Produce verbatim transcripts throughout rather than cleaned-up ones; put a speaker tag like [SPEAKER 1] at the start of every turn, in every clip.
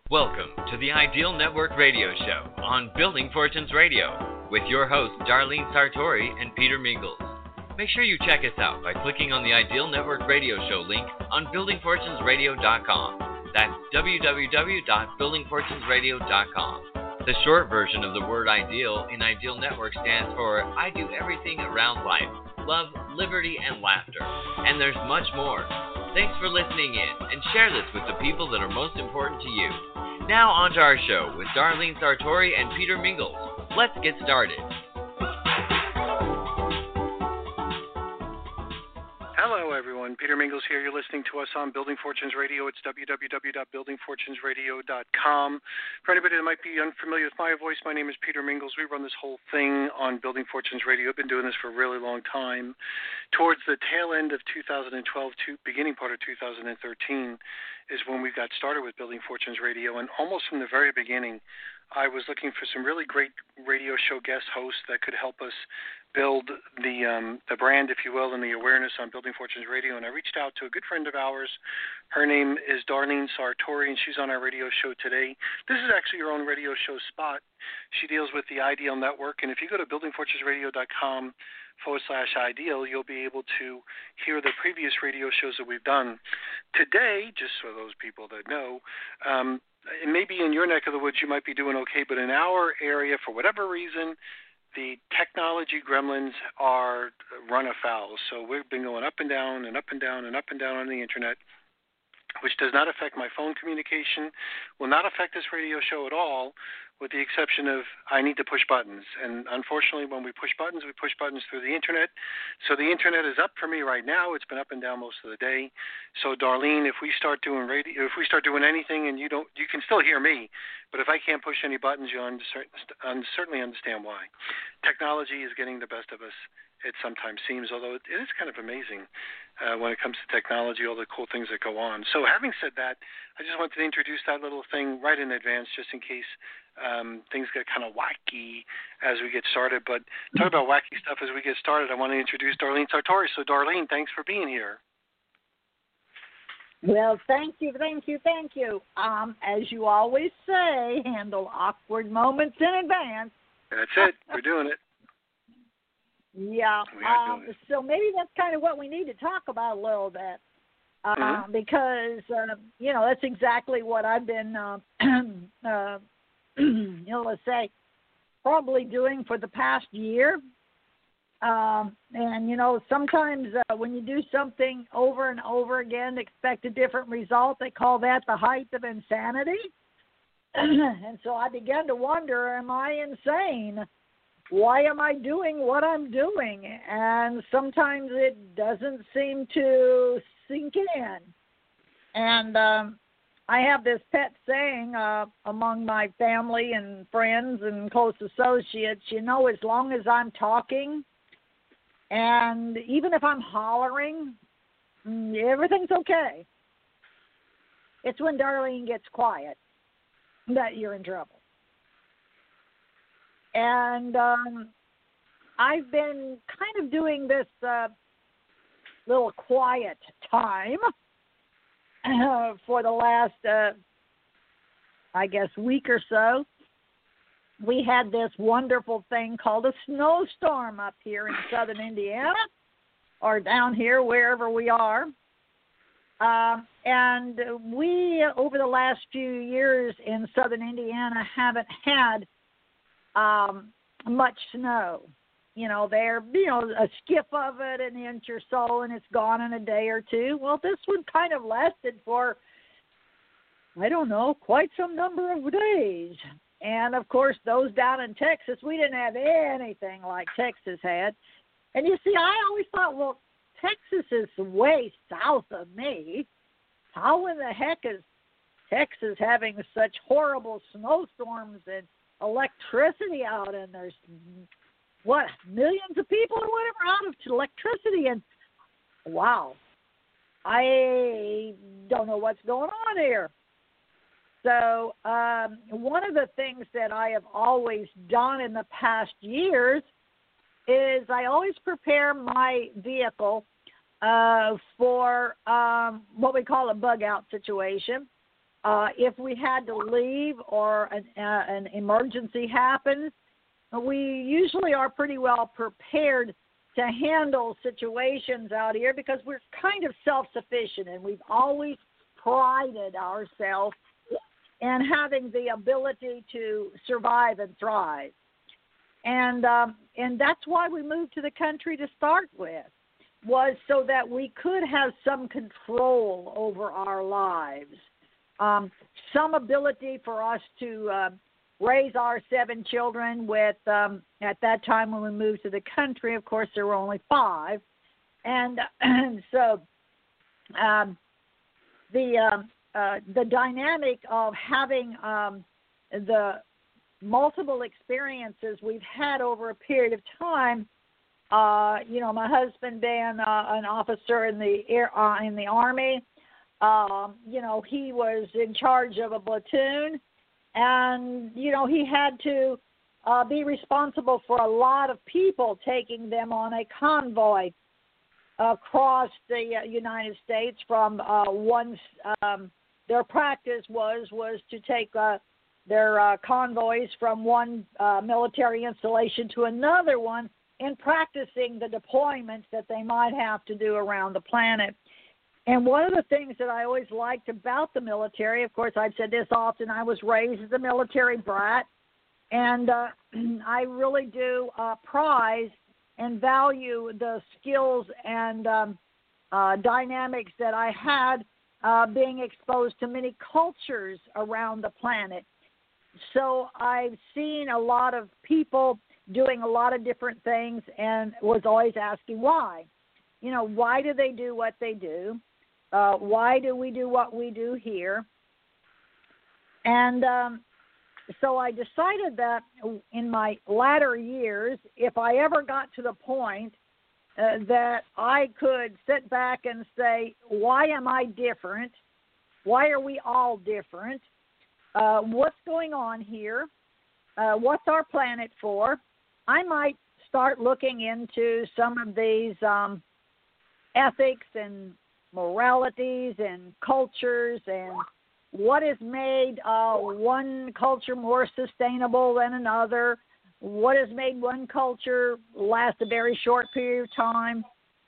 [SPEAKER 1] Welcome to the Ideal Network Radio Show on Building Fortunes Radio with your hosts Darlene Sartori and Peter Mingles. Make sure you check us out by clicking on the Ideal Network Radio Show link on building fortunes radio dot com. That's w w w dot building fortunes radio dot com. The short version of the word ideal in Ideal Network stands for I do everything around life, love, liberty, and laughter. And there's much more. Thanks for listening in, and share this with the people that are most important to you. Now on to our show with Darlene Sartori and Peter Mingles. Let's get started.
[SPEAKER 2] Hello, everyone. Peter Mingles here. You're listening to us on Building Fortunes Radio. It's w w w dot building fortunes radio dot com. For anybody that might be unfamiliar with my voice, my name is Peter Mingles. We run this whole thing on Building Fortunes Radio. I've been doing this for a really long time. Towards the tail end of two thousand twelve, to beginning part of two thousand thirteen, is when we got started with Building Fortunes Radio. And almost from the very beginning, I was looking for some really great radio show guest hosts that could help us build the um, the brand, if you will, and the awareness on Building Fortunes Radio. And I reached out to a good friend of ours. Her name is Darlene Sartori, and she's on our radio show today. This is actually her own radio show spot. She deals with the Ideal Network. And if you go to building fortunes radio dot com forward slash ideal, you'll be able to hear the previous radio shows that we've done. Today, just for those people that know, um, maybe in your neck of the woods you might be doing okay, but in our area, for whatever reason, the technology gremlins are run afoul. So we've been going up and down and up and down and up and down on the internet, which does not affect my phone communication, will not affect this radio show at all, with the exception of I need to push buttons. And unfortunately, when we push buttons, we push buttons through the internet. So the internet is up for me right now. It's been up and down most of the day. So Darlene, if we start doing radio, if we start doing anything, and you don't, you can still hear me, but if I can't push any buttons, you'll certainly understand why. Technology is getting the best of us. It sometimes seems, although it is kind of amazing uh, when it comes to technology, all the cool things that go on. So having said that, I just wanted to introduce that little thing right in advance, just in case um, things get kind of wacky as we get started. But talk about wacky stuff as we get started, I want to introduce Darlene Sartori. So Darlene, thanks for being here.
[SPEAKER 3] Well, thank you, thank you, thank you. Um, as you always say, handle awkward moments in advance.
[SPEAKER 2] That's it. We're doing it.
[SPEAKER 3] Yeah, um, so maybe that's kind of what we need to talk about a little bit, uh, mm-hmm. because, uh, you know, that's exactly what I've been, uh, uh, you know, let's say, probably doing for the past year. Um, and, you know, sometimes uh, when you do something over and over again to expect a different result, they call that the height of insanity. And so I began to wonder, am I insane? Why am I doing what I'm doing? And sometimes it doesn't seem to sink in. And um, I have this pet saying uh, among my family and friends and close associates, you know, as long as I'm talking, and even if I'm hollering, everything's okay. It's when Darlene gets quiet that you're in trouble. And um, I've been kind of doing this uh, little quiet time uh, for the last, uh, I guess, week or so. We had this wonderful thing called a snowstorm up here in southern Indiana, or down here, wherever we are. Uh, and we, over the last few years in southern Indiana, haven't had Um, much snow. You know, there, you know, a skiff of it, an inch or so, and it's gone in a day or two. Well, this one kind of lasted for, I don't know, quite some number of days. And, of course, those down in Texas, we didn't have anything like Texas had. And, you see, I always thought, well, Texas is way south of me. How in the heck is Texas having such horrible snowstorms and electricity out, and there's what, millions of people or whatever out of electricity, and wow, I don't know what's going on here. So um, one of the things that I have always done in the past years is I always prepare my vehicle uh, for um, what we call a bug out situation. Uh, if we had to leave or an, uh, an emergency happens, we usually are pretty well prepared to handle situations out here because we're kind of self-sufficient, and we've always prided ourselves in having the ability to survive and thrive. And um, and that's why we moved to the country to start with, was so that we could have some control over our lives. Um, some ability for us to uh, raise our seven children with, um, at that time when we moved to the country, of course, there were only five. And, and so um, the um, uh, the dynamic of having um, the multiple experiences we've had over a period of time, uh, you know, my husband being uh, an officer in the air, uh, in the Army, Um, you know, he was in charge of a platoon, and, you know, he had to uh, be responsible for a lot of people, taking them on a convoy across the uh, United States from uh, one, um, their practice was, was to take uh, their uh, convoys from one uh, military installation to another one in practicing the deployments that they might have to do around the planet. And one of the things that I always liked about the military, of course, I've said this often, I was raised as a military brat, and uh, I really do uh, prize and value the skills and um, uh, dynamics that I had uh, being exposed to many cultures around the planet. So I've seen a lot of people doing a lot of different things and was always asking why. You know, why do they do what they do? Uh, why do we do what we do here? And um, so I decided that in my latter years, if I ever got to the point uh, that I could sit back and say, why am I different? Why are we all different? Uh, what's going on here? Uh, what's our planet for? I might start looking into some of these um, ethics and moralities and cultures and what has made uh, one culture more sustainable than another, what has made one culture last a very short period of time.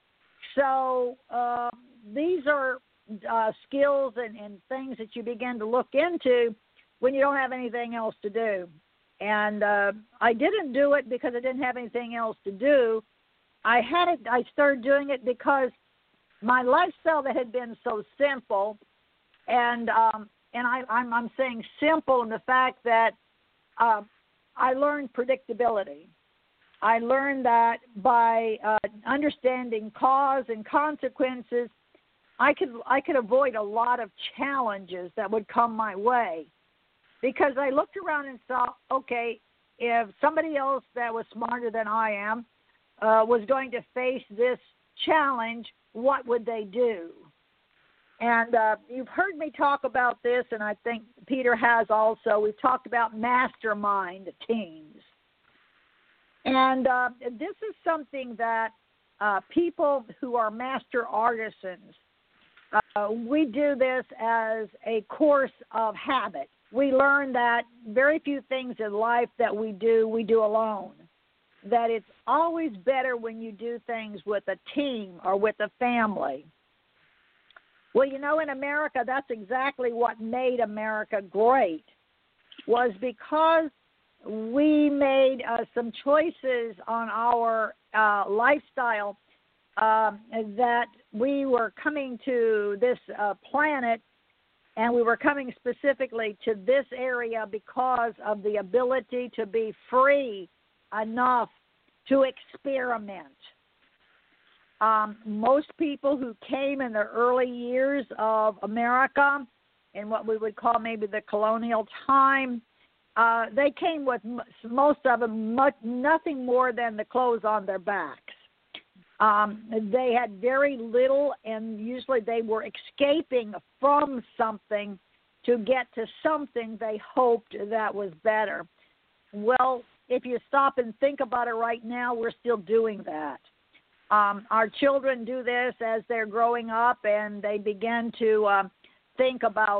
[SPEAKER 3] So uh, these are uh, skills and, and things that you begin to look into when you don't have anything else to do. And uh, I didn't do it because I didn't have anything else to do. I had it. I started doing it because my lifestyle that had been so simple, and um, and I, I'm, I'm saying simple in the fact that uh, I learned predictability. I learned that by uh, understanding cause and consequences, I could I could avoid a lot of challenges that would come my way, because I looked around and saw, okay, if somebody else that was smarter than I am uh, was going to face this challenge, what would they do? And uh, you've heard me talk about this, and I think Peter has also. We've talked about mastermind teams. And uh, this is something that uh, people who are master artisans, uh, we do this as a course of habit. We learn that very few things in life that we do, we do alone. That it's always better when you do things with a team or with a family. Well, you know, in America, that's exactly what made America great, was because we made uh, some choices on our uh, lifestyle uh, that we were coming to this uh, planet, and we were coming specifically to this area because of the ability to be free enough to experiment. Um, most people who came in the early years of America, in what we would call maybe the colonial time, uh, they came with m- most of them much, nothing more than the clothes on their backs. Um, they had very little, and usually they were escaping from something to get to something they hoped that was better. Well, if you stop and think about it right now, we're still doing that. Um, our children do this as they're growing up, and they begin to uh, think about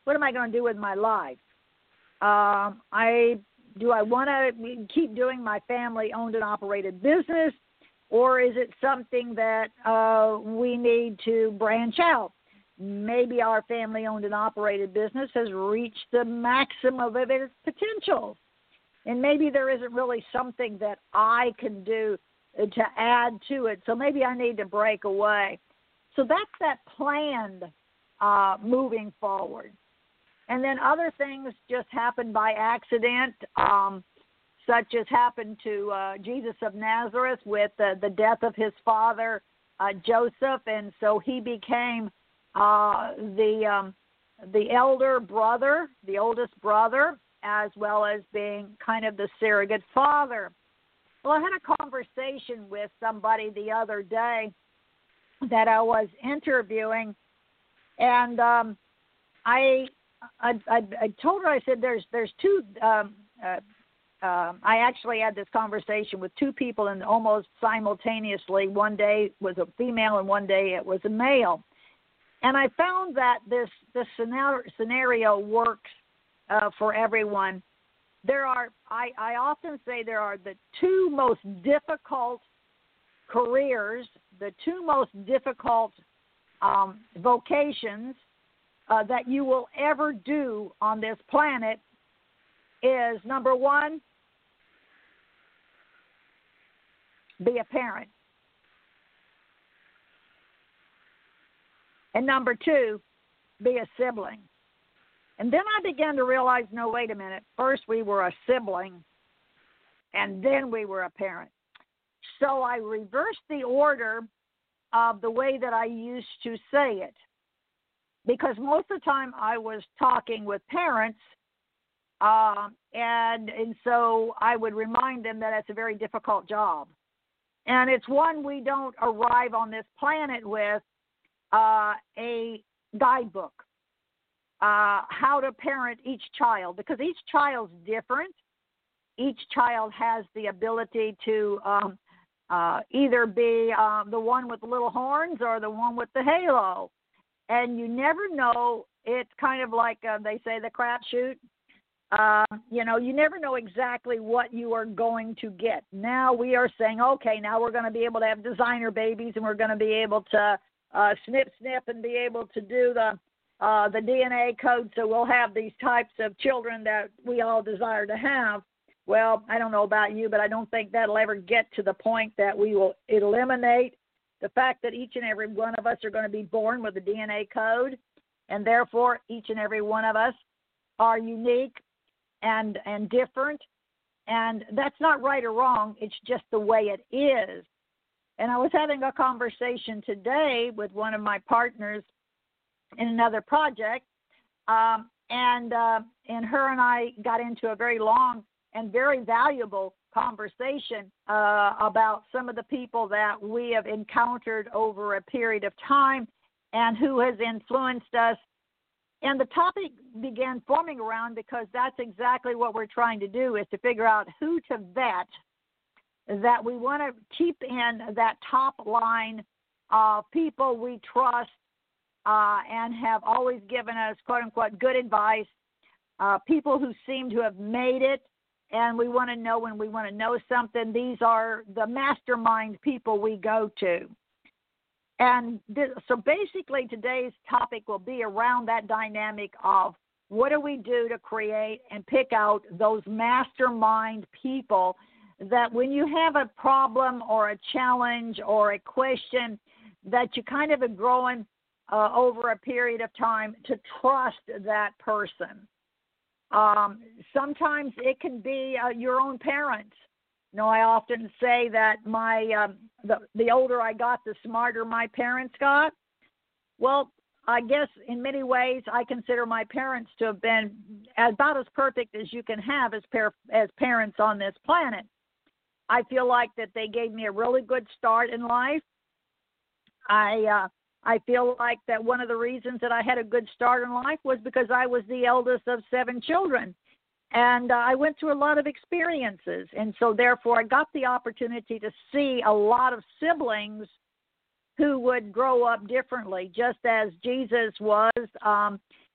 [SPEAKER 3] what am I going to do with my life? Um, I do I want to keep doing my family-owned and operated business, or is it something that uh, we need to branch out? Maybe our family-owned and operated business has reached the maximum of its potential, and maybe there isn't really something that I can do to add to it, so maybe I need to break away. So that's that planned uh, moving forward. And then other things just happen by accident, um, such as happened to uh, Jesus of Nazareth with uh, the death of his father, uh, Joseph, and so he became uh, the um, the elder brother, the oldest brother, as well as being kind of the surrogate father. Well, I had a conversation with somebody the other day that I was interviewing, and um, I, I, I I told her, I said, there's there's two. Um, uh, um, I actually had this conversation with two people, and almost simultaneously, one day was a female and one day it was a male, and I found that this this scenario, scenario works uh, for everyone. There are, I, I often say there are the two most difficult careers, the two most difficult um, vocations uh, that you will ever do on this planet is, number one, be a parent. And number two, be a sibling. And then I began to realize, no, wait a minute. First we were a sibling, and then we were a parent. So I reversed the order of the way that I used to say it, because most of the time I was talking with parents, uh, and, and so I would remind them that it's a very difficult job. And it's one we don't arrive on this planet with uh, a guidebook. Uh, how to parent each child, because each child's different. Each child has the ability to um, uh, either be uh, the one with the little horns or the one with the halo. And you never know. It's kind of like uh, they say the crapshoot. Uh, you know, you never know exactly what you are going to get. Now we are saying, okay, now we're going to be able to have designer babies, and we're going to be able to uh, snip, snip, and be able to do the Uh, the D N A code, so we'll have these types of children that we all desire to have. Well, I don't know about you, but I don't think that'll ever get to the point that we will eliminate the fact that each and every one of us are going to be born with a D N A code, and therefore each and every one of us are unique and and different. And that's not right or wrong. It's just the way it is. And I was having a conversation today with one of my partners in another project, um, and uh, and her and I got into a very long and very valuable conversation uh, about some of the people that we have encountered over a period of time and who has influenced us. And the topic began forming around, because that's exactly what we're trying to do, is to figure out who to vet, that we want to keep in that top line of people we trust, Uh, and have always given us, quote-unquote, good advice, uh, people who seem to have made it, and we want to know when we want to know something. These are the mastermind people we go to. And th- so basically today's topic will be around that dynamic of what do we do to create and pick out those mastermind people that when you have a problem or a challenge or a question that you kind of are growing Uh, over a period of time to trust that person. Um, sometimes it can be uh, your own parents. You know, I often say that my um, the, the older I got, the smarter my parents got. Well, I guess in many ways I consider my parents to have been about as perfect as you can have as, par- as parents on this planet. I feel like that they gave me a really good start in life. I uh, I feel like that one of the reasons that I had a good start in life was because I was the eldest of seven children. And uh, I went through a lot of experiences. And so therefore I got the opportunity to see a lot of siblings who would grow up differently, just as Jesus was. Um,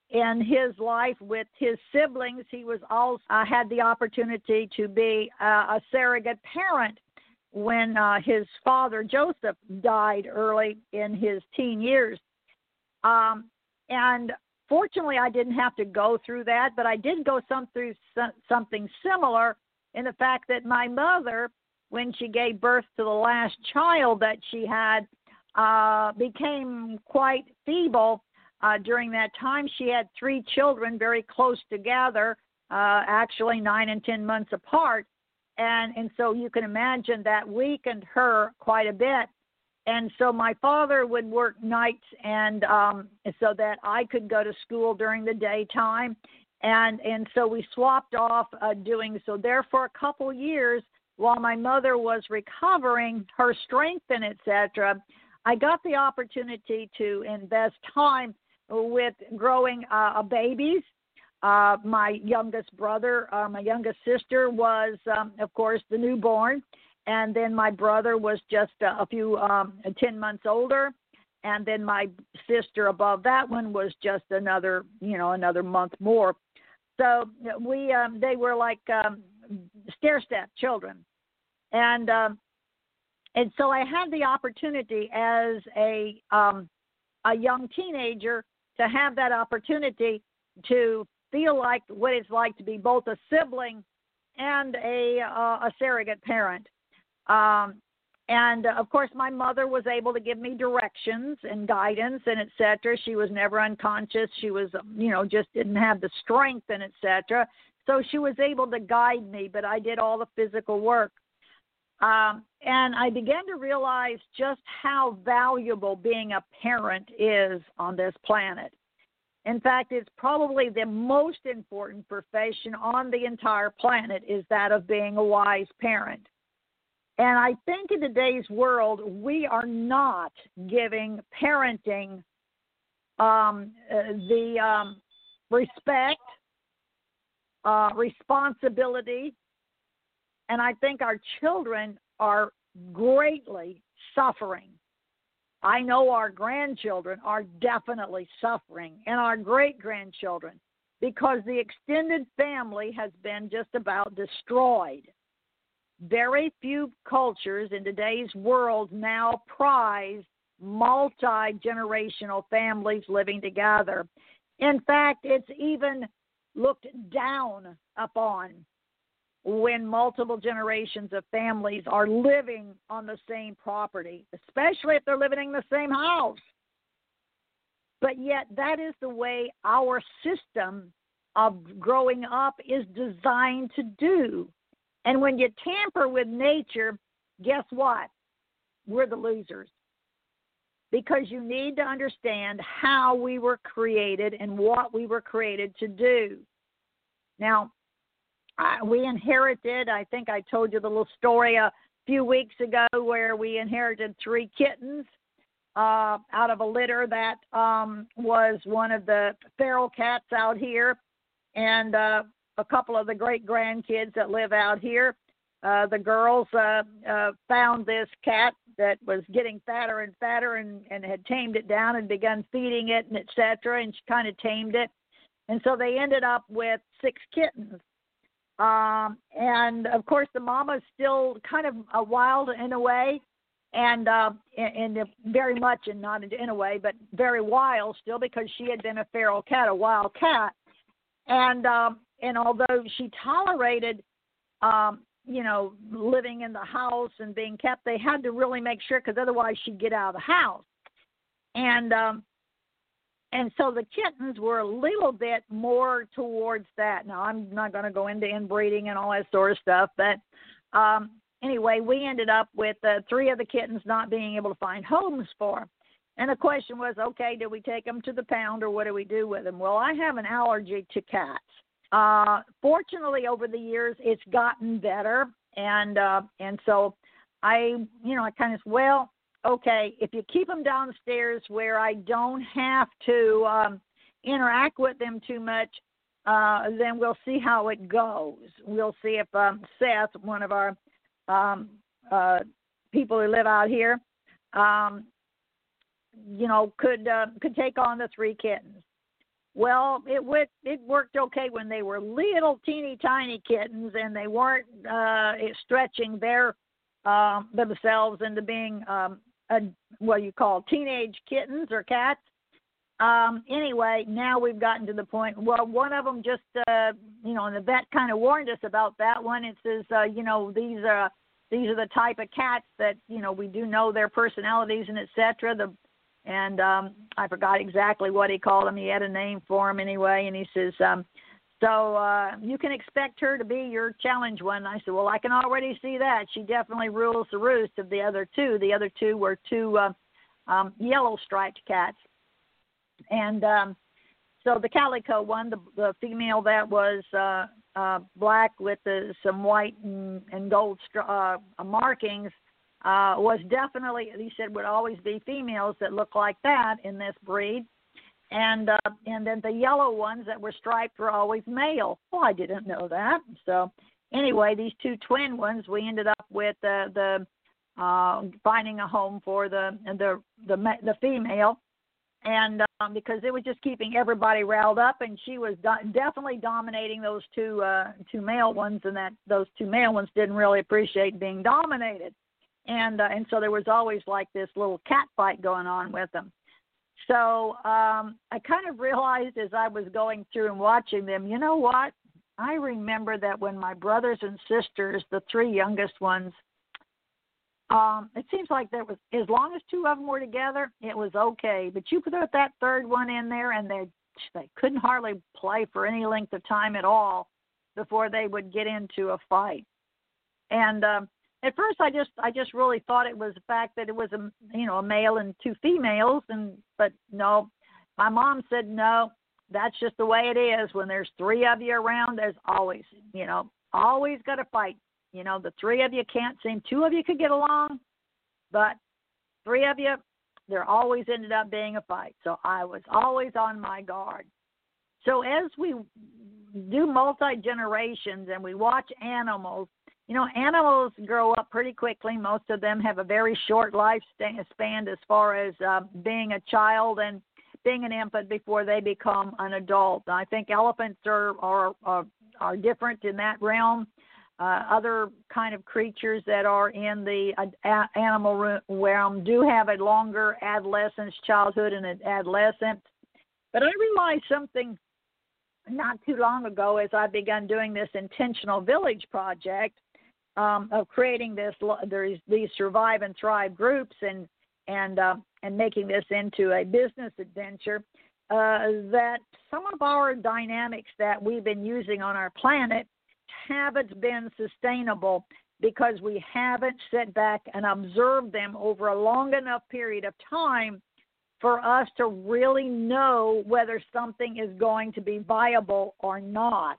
[SPEAKER 3] in his life with his siblings, he was also uh, had the opportunity to be uh, a surrogate parent when uh, his father, Joseph, died early in his teen years. Um, and fortunately, I didn't have to go through that, but I did go some through some, something similar in the fact that my mother, when she gave birth to the last child that she had, uh, became quite feeble. Uh, during that time, she had three children very close together, uh, actually nine and ten months apart. And, and so you can imagine that weakened her quite a bit. And so my father would work nights and um, so that I could go to school during the daytime. And, and so we swapped off uh, doing so there for a couple years while my mother was recovering her strength and et cetera. I got the opportunity to invest time with growing uh, babies. Uh, my youngest brother, uh, my youngest sister was, um, of course, the newborn. And then my brother was just a, a few, um, ten months older. And then my sister above that one was just another, you know, another month more. So we, um, they were like um, stair-step children. And, um, and so I had the opportunity as a, um, a young teenager to have that opportunity to feel like what it's like to be both a sibling and a uh, a surrogate parent. Um, and, uh, of course, my mother was able to give me directions and guidance and et cetera. She was never unconscious. She was, you know, just didn't have the strength and et cetera. So she was able to guide me, but I did all the physical work. Um, and I began to realize just how valuable being a parent is on this planet. In fact, it's probably the most important profession on the entire planet is that of being a wise parent. And I think in today's world, we are not giving parenting um, uh, the um, respect, uh, responsibility, and I think our children are greatly suffering. I know our grandchildren are definitely suffering, and our great-grandchildren, because the extended family has been just about destroyed. Very few cultures in today's world now prize multi-generational families living together. In fact, it's even looked down upon when multiple generations of families are living on the same property, especially if they're living in the same house. But yet that is the way our system of growing up is designed to do. And when you tamper with nature, guess what? We're the losers. Because you need to understand how we were created and what we were created to do. Now, Uh, we inherited, I think I told you the little story a few weeks ago where we inherited three kittens uh, out of a litter that um, was one of the feral cats out here and uh, a couple of the great grandkids that live out here. Uh, the girls uh, uh, found this cat that was getting fatter and fatter and, and had tamed it down and begun feeding it and et cetera, and she kind of tamed it. And so they ended up with six kittens. Um, and, of course, the mama's still kind of a wild in a way, and uh, in, in very much, and not in a way, but very wild still because she had been a feral cat, a wild cat. And um, and although she tolerated, um, you know, living in the house and being kept, they had to really make sure because otherwise she'd get out of the house. And um, And so the kittens were a little bit more towards that. Now, I'm not going to go into inbreeding and all that sort of stuff, but um, anyway, we ended up with uh, three of the kittens not being able to find homes for. And the question was, okay, do we take them to the pound or what do we do with them? Well, I have an allergy to cats. Uh, fortunately, over the years, it's gotten better. And uh, and so I, you know, I kind of, well, okay, if you keep them downstairs where I don't have to um, interact with them too much, uh, then we'll see how it goes. We'll see if um, Seth, one of our um, uh, people who live out here, um, you know, could uh, could take on the three kittens. Well, it went, it worked okay when they were little teeny tiny kittens and they weren't uh, stretching their uh, themselves into being um, a, what you call teenage kittens or cats. Um, anyway, now we've gotten to the point. Well, one of them just, uh, you know, and the vet kind of warned us about that one. It says, uh, you know, these are these are the type of cats that, you know, we do know their personalities and et cetera. The And um, I forgot exactly what he called him. He had a name for him anyway. And he says, um, so uh, you can expect her to be your challenge one. And I said, well, I can already see that. She definitely rules the roost of the other two. The other two were two uh, um, yellow striped cats. And um, so the calico one, the, the female that was uh, uh, black with the, some white and, and gold uh, markings, Uh, was definitely, he said, would always be females that look like that in this breed. And uh, and then the yellow ones that were striped were always male. Well, I didn't know that. So anyway, these two twin ones, we ended up with uh, the uh, finding a home for the the the, the female. And um, because it was just keeping everybody riled up, and she was do- definitely dominating those two uh, two male ones, and that those two male ones didn't really appreciate being dominated. And uh, and so there was always like this little cat fight going on with them. So um, I kind of realized as I was going through and watching them, you know what? I remember that when my brothers and sisters, the three youngest ones, um, it seems like there was, as long as two of them were together, it was okay. But you put that third one in there, and they they couldn't hardly play for any length of time at all before they would get into a fight. And um, At first, I just I just really thought it was the fact that it was a you know a male and two females, and but no, my mom said no, that's just the way it is. When there's three of you around, there's always you know always got to fight. You know the three of you can't seem two of you could get along, but three of you, there always ended up being a fight. So I was always on my guard. So as we do multi-generations and we watch animals. You know, animals grow up pretty quickly. Most of them have a very short lifespan as far as uh, being a child and being an infant before they become an adult. I think elephants are are are, are different in that realm. Uh, other kind of creatures that are in the uh, animal realm do have a longer adolescence, childhood, and adolescence. But I realized something not too long ago as I began doing this intentional village project. Um, of creating this, there's these survive and thrive groups, and and uh, and making this into a business adventure. Uh, that some of our dynamics that we've been using on our planet haven't been sustainable because we haven't sat back and observed them over a long enough period of time for us to really know whether something is going to be viable or not.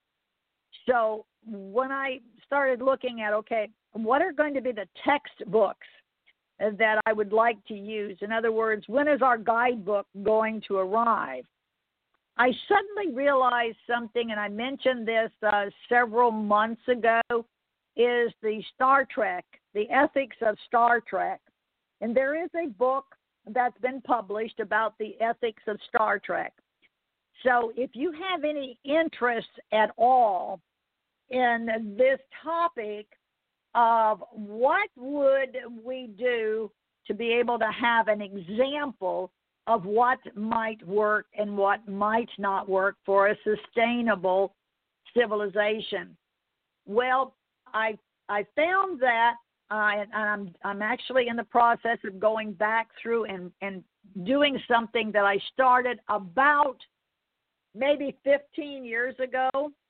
[SPEAKER 3] So when I started looking at, okay, what are going to be the textbooks that I would like to use? In other words, when is our guidebook going to arrive? I suddenly realized something, and I mentioned this uh, several months ago, is the Star Trek, the ethics of Star Trek. And there is a book that's been published about the ethics of Star Trek. So if you have any interest at all in this topic of what would we do to be able to have an example of what might work and what might not work for a sustainable civilization. Well, I I found that, uh, and I'm I'm actually in the process of going back through and, and doing something that I started about maybe fifteen years ago.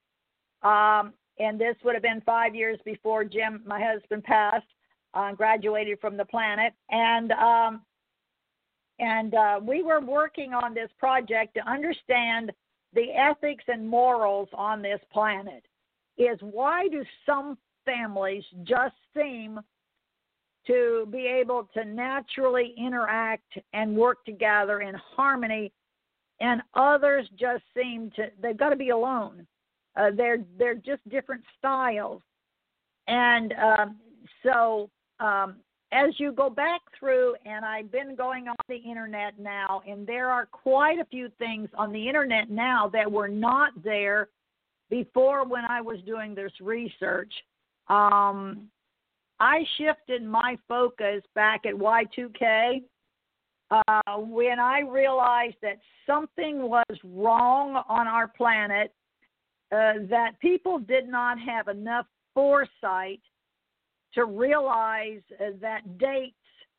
[SPEAKER 3] Um, And this would have been five years before Jim, my husband, passed, uh, graduated from the planet. And um, and uh, we were working on this project to understand the ethics and morals on this planet. Is why do some families just seem to be able to naturally interact and work together in harmony, and others just seem to, they've got to be alone. Uh, they're they're just different styles, and um, so um, as you go back through, and I've been going on the internet now, and there are quite a few things on the internet now that were not there before when I was doing this research. Um, I shifted my focus back at Y two K uh, when I realized that something was wrong on our planet, uh, that people did not have enough foresight to realize uh, that dates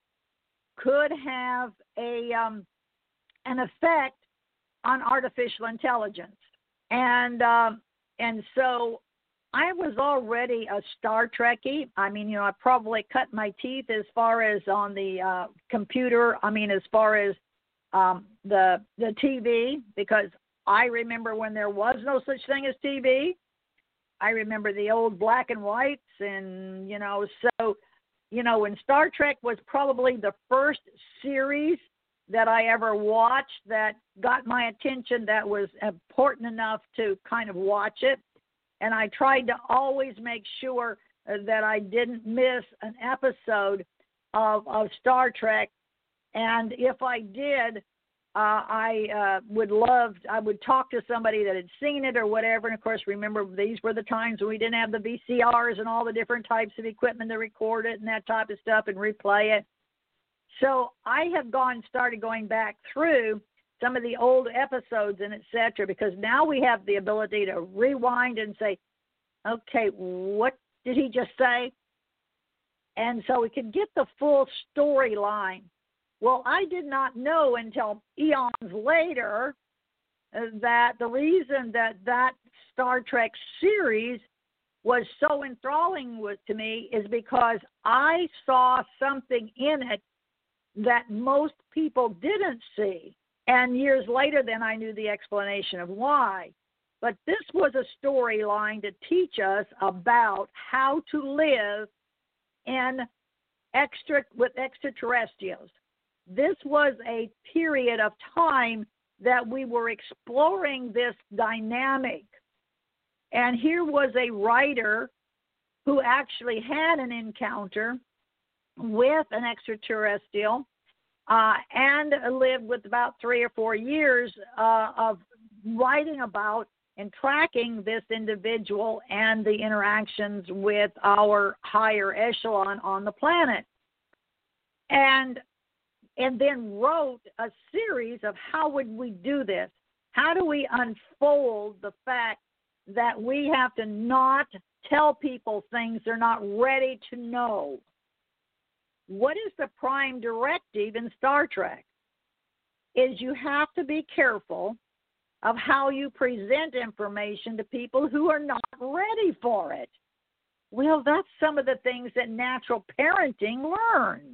[SPEAKER 3] could have a um, an effect on artificial intelligence. And uh, and so I was already a Star Trekkie. I mean, you know, I probably cut my teeth as far as on the uh, computer. I mean, as far as um, the the T V, because I remember when there was no such thing as T V. I remember the old black and whites, and, you know, so, you know, when Star Trek was probably the first series that I ever watched that got my attention, that was important enough to kind of watch it. And I tried to always make sure that I didn't miss an episode of, of Star Trek. And if I did, Uh, I uh, would love, I would talk to somebody that had seen it or whatever. And, of course, remember, these were the times when we didn't have the V C Rs and all the different types of equipment to record it and that type of stuff and replay it. So I have gone, started going back through some of the old episodes and et cetera, because now we have the ability to rewind and say, okay, what did he just say? And so we could get the full storyline. Well, I did not know until eons later that the reason that that Star Trek series was so enthralling with, to me is because I saw something in it that most people didn't see. And years later, then I knew the explanation of why. But this was a storyline to teach us about how to live in extra with extraterrestrials. This was a period of time that we were exploring this dynamic. And here was a writer who actually had an encounter with an extraterrestrial uh, and lived with about three or four years uh, of writing about and tracking this individual and the interactions with our higher echelon on the planet. And and then wrote a series of how would we do this? How do we unfold the fact that we have to not tell people things they're not ready to know? What is the prime directive in Star Trek? Is you have to be careful of how you present information to people who are not ready for it. Well, that's some of the things that natural parenting learns.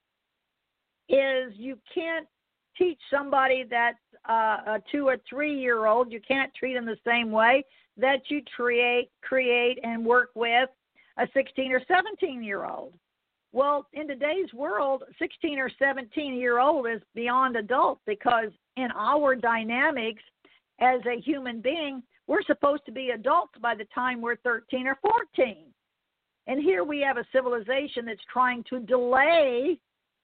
[SPEAKER 3] Is you can't teach somebody that's uh, a two or three-year-old, you can't treat them the same way that you create, create and work with a sixteen or seventeen-year-old. Well, in today's world, sixteen or seventeen-year-old is beyond adult, because in our dynamics as a human being, we're supposed to be adults by the time we're thirteen or fourteen. And here we have a civilization that's trying to delay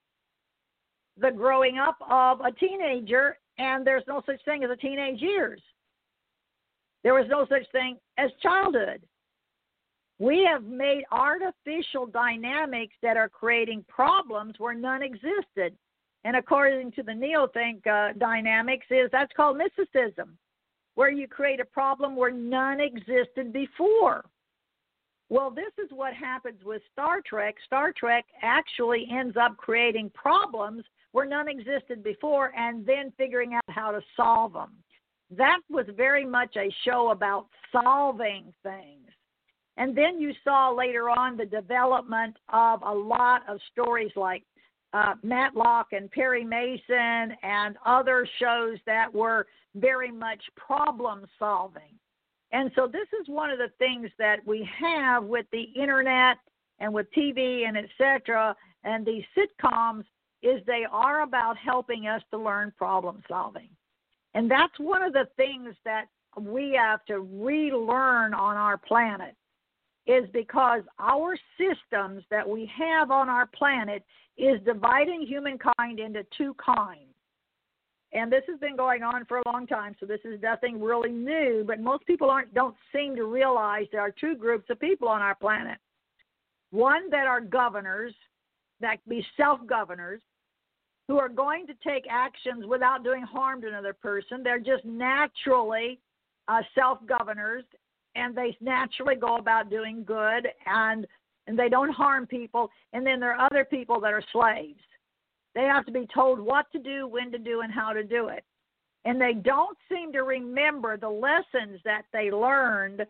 [SPEAKER 3] the growing up of a teenager, and there's no such thing as a teenage years. There was no such thing as childhood. We have made artificial dynamics that are creating problems where none existed. And according to the Neothink uh, dynamics, is that's called mysticism, where you create a problem where none existed before. Well, this is what happens with Star Trek. Star Trek actually ends up creating problems where none existed before and then figuring out how to solve them. That was very much a show about solving things. And then you saw later on the development of a lot of stories like uh, Matlock and Perry Mason and other shows that were very much problem solving. And so this is one of the things that we have with the internet and with T V and et cetera, and these sitcoms, is they are about helping us to learn problem solving. And that's one of the things that we have to relearn on our planet. is because our systems that we have on our planet is dividing humankind into two kinds. And this has been going on for a long time, so this is nothing really new, but most people aren't don't seem to realize there are two groups of people on our planet. One that are governors, that be self-governors, who are going to take actions without doing harm to another person. They're just naturally uh, self-governors, and they naturally go about doing good, and, and they don't harm people. And then there are other people that are slaves. They have to be told what to do, when to do, and how to do it. And they don't seem to remember the lessons that they learned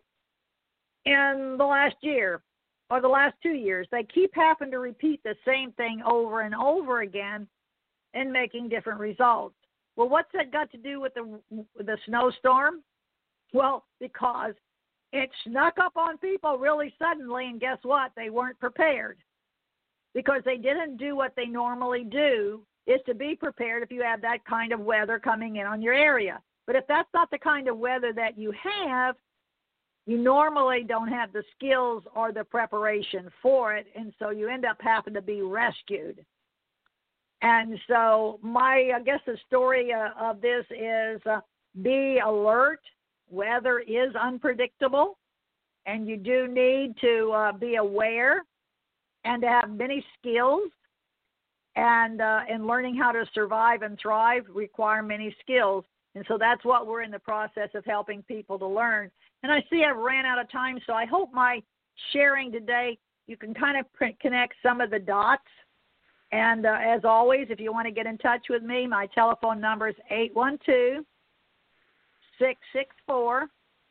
[SPEAKER 3] in the last year or the last two years. They keep having to repeat the same thing over and over again and making different results. Well, what's that got to do with the, with the snowstorm? Well, because it snuck up on people really suddenly, and guess what? They weren't prepared. Because they didn't do what they normally do, is to be prepared if you have that kind of weather coming in on your area. But if that's not the kind of weather that you have, you normally don't have the skills or the preparation for it, and so you end up having to be rescued. And so my, I guess the story uh, of this is uh, be alert. Weather is unpredictable, and you do need to uh, be aware and to have many skills, and uh, and learning how to survive and thrive require many skills. And so that's what we're in the process of helping people to learn. And I see I've ran out of time, so I hope my sharing today, you can kind of connect some of the dots. And uh, as always, if you want to get in touch with me, my telephone number is eight one two, six six four,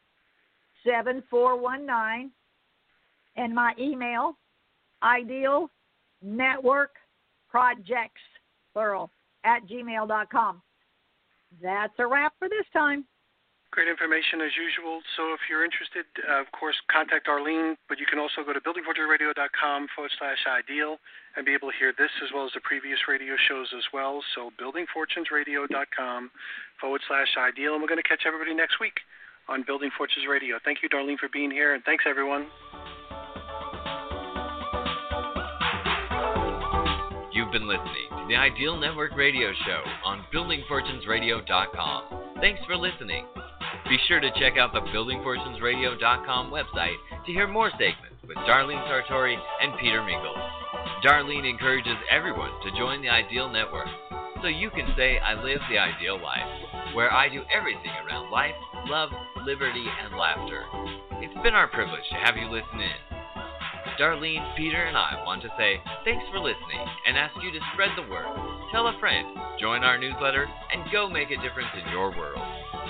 [SPEAKER 3] seven four one nine, and my email, Ideal Network Projects, plural, at gmail dot com. That's a wrap for this time.
[SPEAKER 2] Great information as usual. So if you're interested, uh, of course, contact Arlene, but you can also go to building fortunes radio dot com forward slash ideal and be able to hear this as well as the previous radio shows as well. So building fortunes radio dot com forward slash ideal. And we're going to catch everybody next week on Building Fortunes Radio. Thank you, Darlene, for being here, and thanks, everyone.
[SPEAKER 1] You've been listening to the Ideal Network Radio Show on building fortunes radio dot com. Thanks for listening. Be sure to check out the building fortunes radio dot com website to hear more segments with Darlene Sartori and Peter Mingles. Darlene encourages everyone to join the Ideal Network so you can say, I live the ideal life, where I do everything around life, love, liberty, and laughter. It's been our privilege to have you listen in. Darlene, Peter, and I want to say thanks for listening and ask you to spread the word, tell a friend, join our newsletter, and go make a difference in your world.